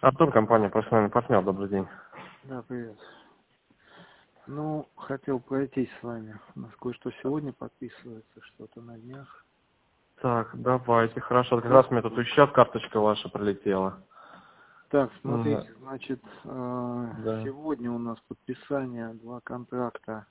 Артур, компания «Профессиональный партнер», добрый день. Да, привет. Ну, хотел пройтись с вами. У нас кое-что сегодня подписывается, что-то на днях. Так, давайте, хорошо. Как раз у меня тут еще карточка ваша прилетела. Так, смотрите, значит, Да. сегодня у нас подписание 2 контракта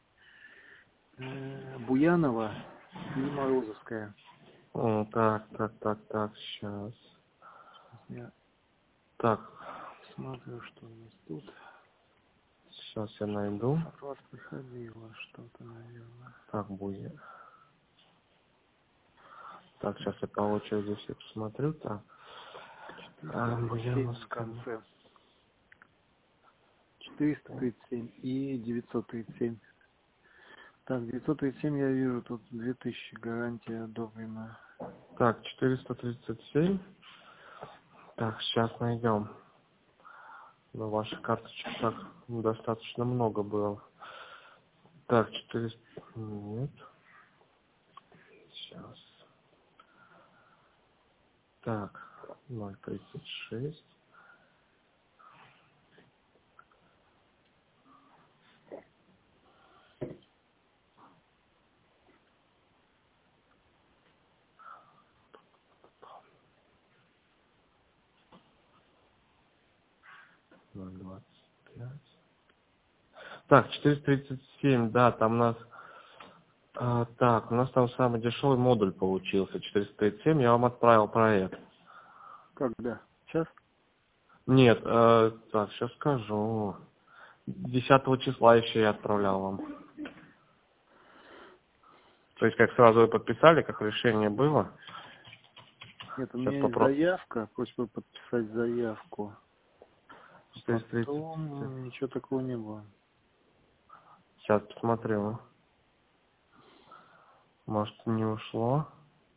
Буянова и Морозовская. Так, сейчас. Я Так, смотрю, что у нас тут. сейчас я найду. От вас приходило что-то, наверное. Так, будет. Так, сейчас я по очереди все посмотрю. Так, 437 в Буяновская. конце. 437 и 937. Так, 937 я вижу, тут 2000 гарантия одобрена. Так, 437. Так, сейчас найдем. Но ваших карточек так достаточно много было. Так, 400... Нет. Сейчас. Так, 0,36. Ноль двадцать пять. Так, 437, да, там у нас... так, у нас там самый дешевый модуль получился, 437, я вам отправил проект. Когда? Сейчас? Нет, так, сейчас скажу. 10 числа еще я отправлял вам. То есть, как сразу вы подписали, как решение было. Нет, у Сейчас меня есть попробую. заявка, просьба подписать заявку. 437. Потом ничего такого не было. Сейчас посмотрю. Может, не ушло.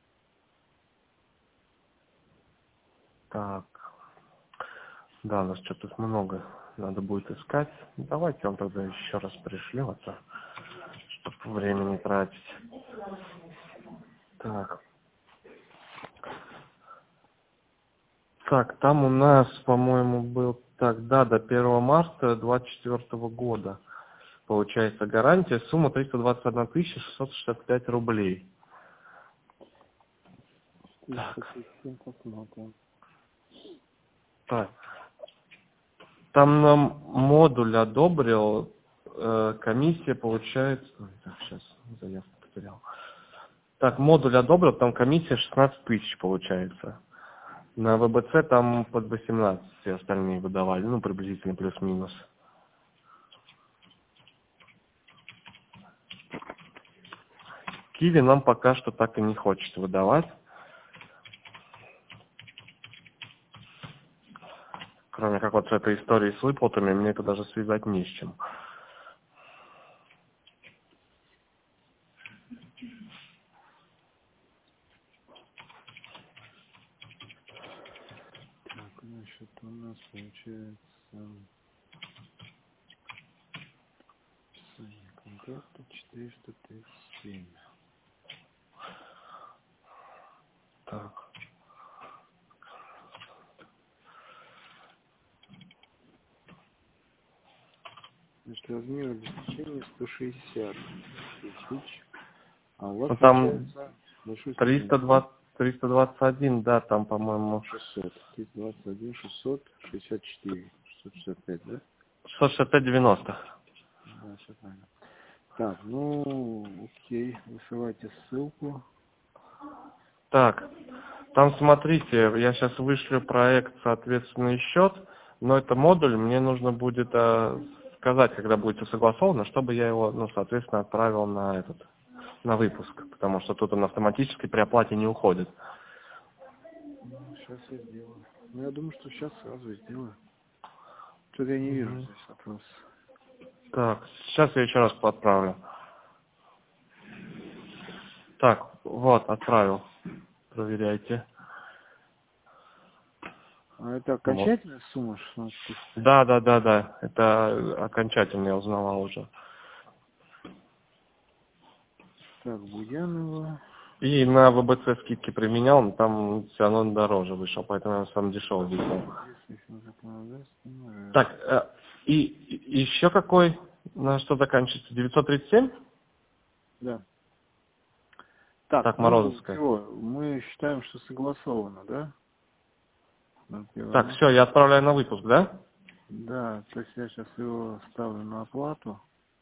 Так. Да, у нас что-то тут много. Надо будет искать. Давайте я вам тогда еще раз пришлю это, чтобы время не тратить. Так. Так, там у нас, по-моему, был тогда до 1 марта 2024 года. Получается гарантия, сумма 321 665 рублей. Так. 437 посмотрим. Так. Там нам модуль одобрил, комиссия получается... Ой, так, сейчас заявку потерял. Так, модуль одобрил, там комиссия 16 тысяч получается. На ВБЦ там под 18 все остальные выдавали, ну, приблизительно плюс-минус. Киви нам пока что так и не хочет выдавать. Кроме как вот с этой историей с выплатами, мне это даже связать не с чем. Так, значит, у нас получается описание контракта 437. Так. Значит, размер обеспечения 160 тысяч. А у вас Ну, там получается большой суммы, да? 321, да, там, по-моему, 600. 321, 664. 665, да? 665,90. Да, все правильно. Так, ну, окей, высылайте ссылку. Так, там смотрите, я сейчас вышлю проект, соответственный счет, но это модуль, мне нужно будет сказать, когда будет все согласовано, чтобы я его, ну, соответственно, отправил на выпуск, потому что тут он автоматически при оплате не уходит. Сейчас я сделаю. Ну, я думаю, что сейчас сразу сделаю. Что-то я не вижу здесь вопрос. Так, сейчас я еще раз отправлю. Так, вот, отправил. Проверяйте. А это Вот. окончательная сумма 16 тысяч? Да. Это окончательно я узнавал уже. Так, Буянова. И на ВБЦ скидки применял, но там все равно дороже вышел, поэтому я сам дешевый взял. Так, и еще какой, на что заканчивается? 937? Да. Так, Морозовская. Мы считаем, что согласовано, да? Так, все, я отправляю на выпуск, да? Да, то есть я сейчас его ставлю на оплату.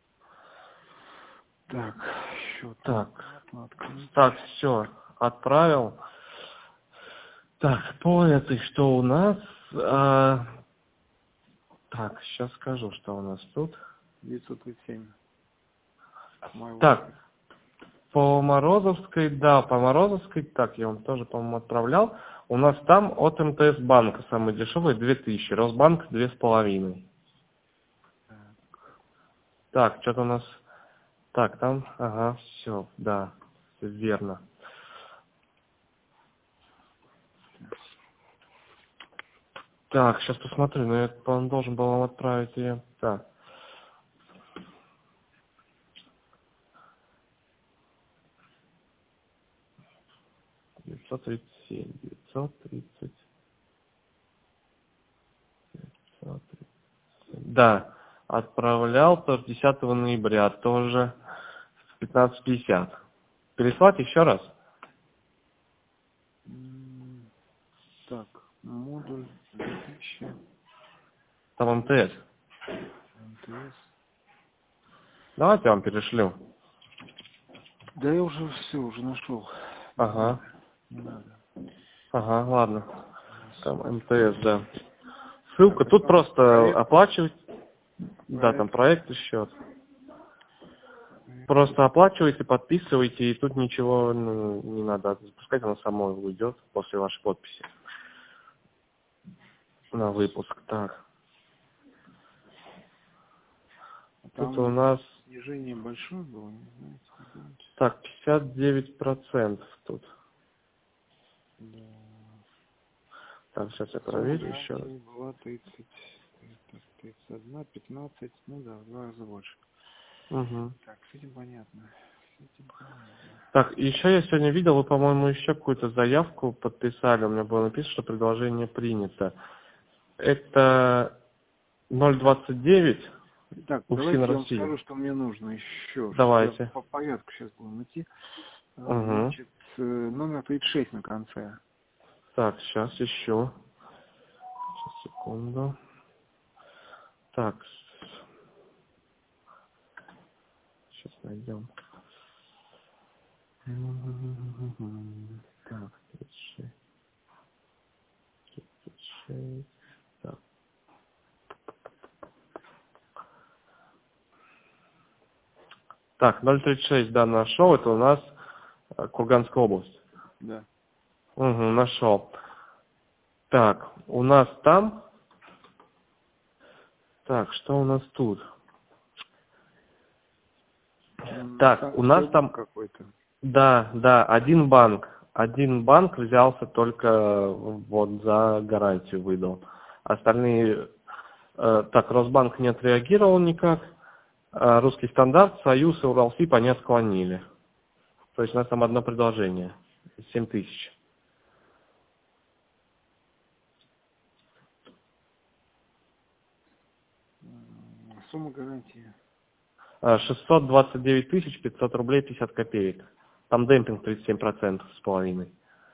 Так, счет. Так, все, отправил. Так, по этой, что у нас? Так, сейчас скажу, что у нас тут. 937. Так, по Морозовской, да, по Морозовской, так, я вам тоже, по-моему, отправлял. У нас там от МТС банка самый дешевый 2000, Росбанк 2500. Так, что-то у нас... Так, там, ага, все, да, все верно. Так, сейчас посмотрю, но я, по-моему, должен был вам отправить ее. Так. Девятьсот тридцать семь. Да, отправлял тоже 10 ноября, тоже в 15:50. Переслать еще раз? Так, модуль 2000. Там МТС. МТС. Давайте я вам перешлю. Да я уже все, уже нашел. Ага. Не надо. Ага, ладно. Там МТС, да. Ссылка, тут просто проект. оплачивать. Да, там проект и счет. Просто оплачивайте, подписывайте, и тут ничего не надо запускать, оно само уйдет после вашей подписи. На выпуск, так. Тут у нас... Снижение большое было, не знаете? Так, 59% тут. Да. Так, сейчас я проверю еще раз. Была 31, 15, ну да, в 2 раза больше. Угу. Так, с этим понятно. Так, еще я сегодня видел, вы, по-моему, еще какую-то заявку подписали. У меня было написано, что предложение принято. Это 029 Так, у давайте ФСИН я вам России. скажу, что мне нужно еще. Давайте. По порядку сейчас будем идти. Угу. Значит, номер 36 на конце. Так, сейчас ищу. Сейчас, секунду. Так. Сейчас найдем. Так, 36. 36. Так. Так, 036, да, нашел. Это у нас Курганская область. Да. Угу, нашел. Так, у нас там... Так, что у нас тут? Так, у нас там... какой-то. Да, один банк. Один банк взялся только вот за гарантию выдал. Остальные... так, Росбанк не отреагировал никак. Русский стандарт, Союз и Уралсиб они отклонили. То есть у нас там одно предложение. 7000. Сумма гарантии. 629 500 рублей 50 копеек. Там демпинг 37% с половиной.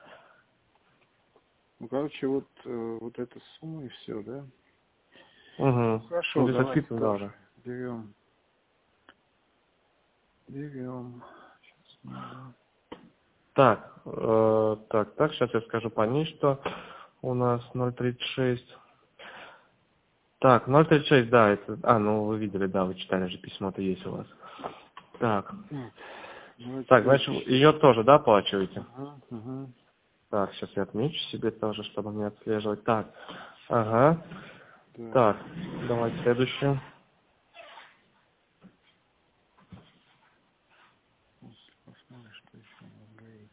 Ну, короче, вот эта сумма и все, да? Угу. Хорошо, Ну, давайте список, тоже да. берем. Сейчас надо. Так, сейчас я скажу по ней, что у нас 036. Так, 036, да, это... ну вы видели, да, вы читали же письмо-то есть у вас. Так. Так, значит, ее тоже, да, оплачиваете? Угу. Так, сейчас я отмечу себе тоже, чтобы не отслеживать. Так, ага. Да. Так, давайте следующую. Посмотрим, что еще у нас горит.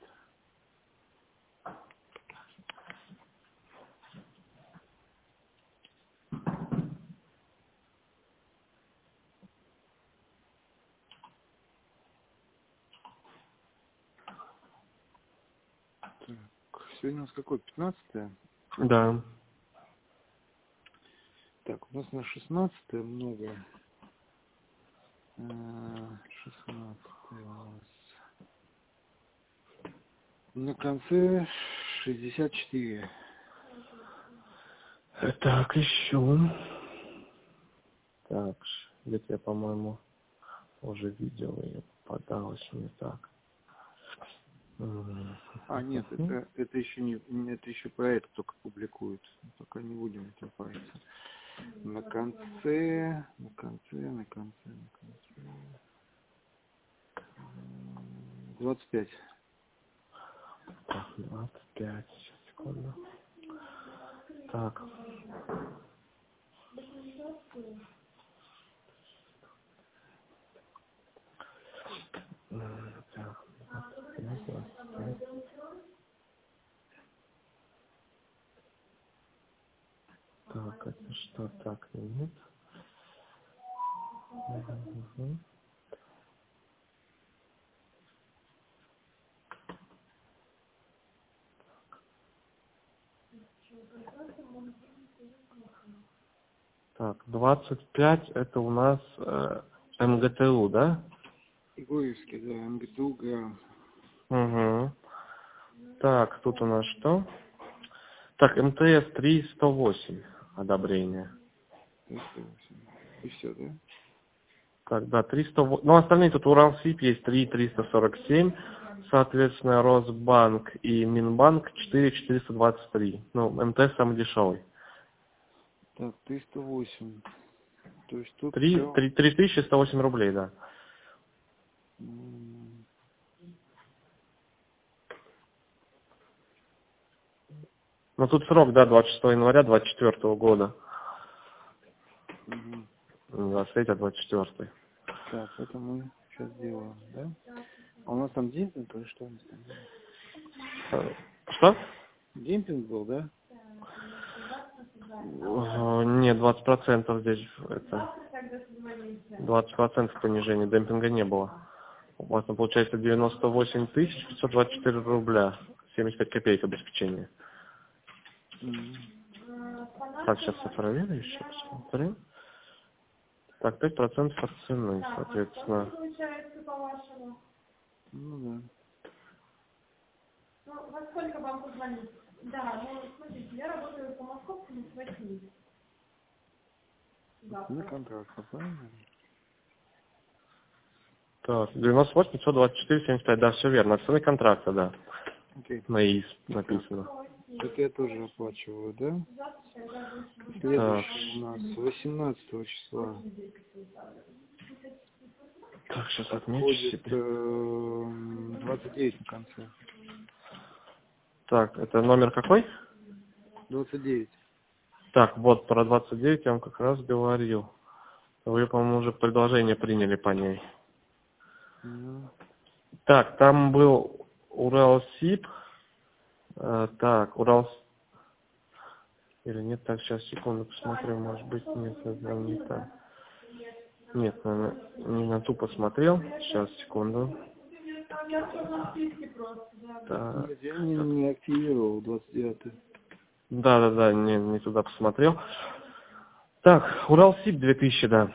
Так, сегодня у нас какой? 15-е? Да. Так, у нас на 16-е много. 16-е у нас. На конце 64. Так, ищу. Так, где-то я, по-моему, уже видел ее. Попадалось не так. А, нет, это еще не, это еще проект только публикуют. Пока не будем этим париться. На конце. 25. Так, 25. Сейчас, секунду. Так. Так, 25, 25. Так, это что? Так, нет. Угу. Так, 25 это у нас МГТУ, да? Егорьевский, да, МГТУ грамм. Угу. Так, тут у нас что? Так, МТС 308 одобрение. 308. И все, да? Так, да, 308. Ну, остальные тут Уралсиб есть 347, соответственно, Росбанк и Минбанк 4423. Ну, МТС самый дешевый. Так, 308. То есть тут все. 3108 рублей, да. Но тут срок, да, 26 января 24 года. 23, а 24. Так, это мы сейчас делаем, да? А у нас там демпинг или что у нас там было? Что? Демпинг был, да? Нет, 20% здесь это 20% понижения, демпинга не было. У вас там получается 98 524 рубля, 75 копеек обеспечения. Так, сейчас я проверю еще, посмотрю. Так, 5% от цены, соответственно. Ну да. Ну, во сколько вам позвонить? Да, ну, смотрите, я работаю по московскому с 8. На контракт, правильно? Так, 98 524 75, да, все верно. От цены контракта, да. Окей. На ИИС написано. Это я тоже оплачиваю, да? Так, Следующий у нас 18 числа. так сейчас отмечу Подходит себе. 29 на конце. Так, это номер какой? 29. Так, вот про 29 я вам как раз говорил. Вы, по-моему, уже предложение приняли по ней. Так, там был Уралсиб. Так, Или нет, так, сейчас, секунду, посмотрю, может быть, нет, это не так. Нет, наверное, не на ту посмотрел. Сейчас, секунду. Так, Нет, я не активировал 29. да, не туда посмотрел. Так, Уралсиб 2000, да.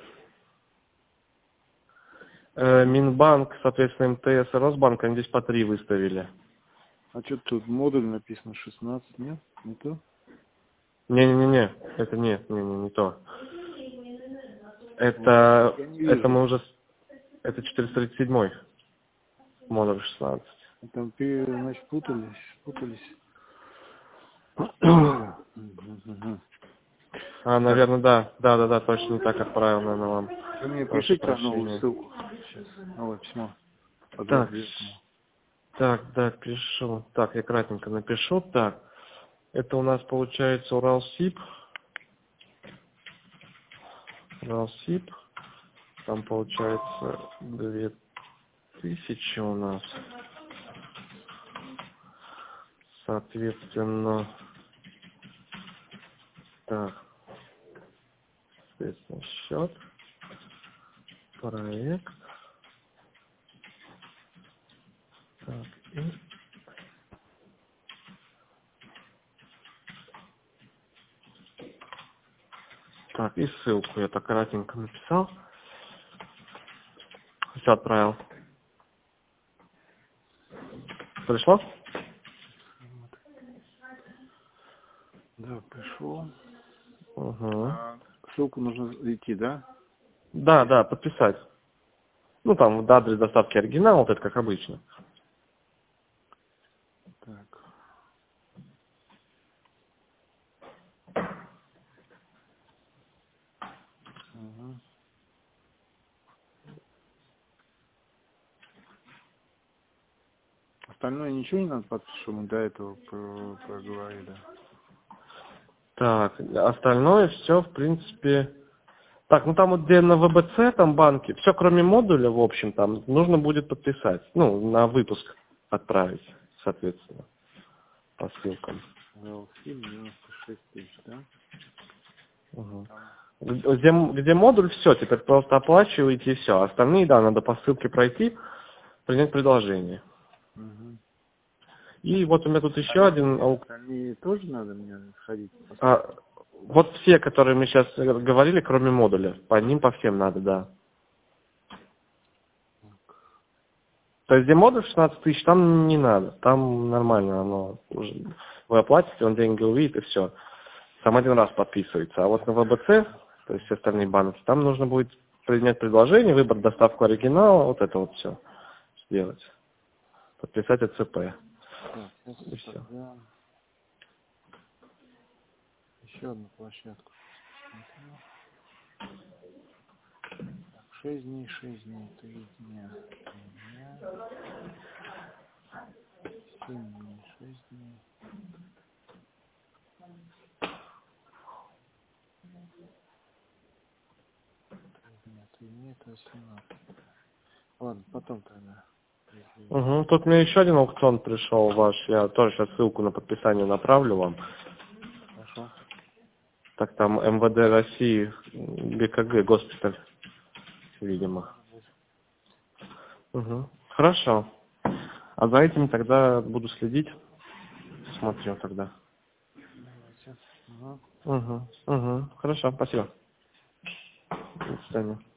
Минбанк, соответственно, МТС и Росбанк, они здесь по 3 выставили. А что тут модуль написано 16, нет? Не то? Не, это не то. Это мы уже, это 437 модуль 16. Там, значит, путались. Наверное, да, точно не так отправил, наверное, вам. Вы мне Прошу пишите новую прощения. ссылку. Сейчас. Новое письмо. По Так, 29. так, да, пишу. Так, я кратенько напишу. Так, это у нас получается Уралсиб. Там получается 2000 у нас. Соответственно, так, соответственно, счет, проект. Так, и Так, и ссылку я так кратенько написал. Все отправил. Пришло? Да, пришло. Угу. Ссылку нужно идти, да? Да, да, подписать. Ну, там, адрес доставки оригинал, вот это как обычно. Так. Угу. Остальное ничего не надо подписать, что мы до этого проговорили. Так, остальное все, в принципе... Так, ну там вот где на ВБЦ, там банки, все кроме модуля, в общем, там нужно будет подписать. Ну, на выпуск отправить, соответственно, по ссылкам. Велфи 96 тысяч, да? Угу. Где модуль, все, теперь просто оплачиваете и все. Остальные, да, надо по ссылке пройти, принять предложение. Угу. И вот у меня тут еще один... Они тоже надо мне сходить? Вот все, которые мы сейчас говорили, кроме модуля, по ним по всем надо, да. То есть где модуль 16 тысяч, там не надо, там нормально, оно уже, вы оплатите, он деньги увидит и все. Там один раз подписывается. А вот на ВБЦ, то есть все остальные банки, там нужно будет принять предложение, выбрать доставку оригинала, вот это вот все сделать. Подписать АЦП. Так, И все. тогда еще одну площадку посмотрю. Так, 6 дней, 3 дня, 3 дня. 7 дней, 6 дней. 3 дня, это 18. Ладно, потом тогда. Угу. Тут мне еще один аукцион пришел ваш, я тоже сейчас ссылку на подписание направлю вам. Хорошо. Так там МВД России, ГКГ, госпиталь, видимо. Угу. Хорошо. А за этим тогда буду следить. Смотрю тогда. Давайте. Угу. Угу. Угу. Хорошо, спасибо. До свидания.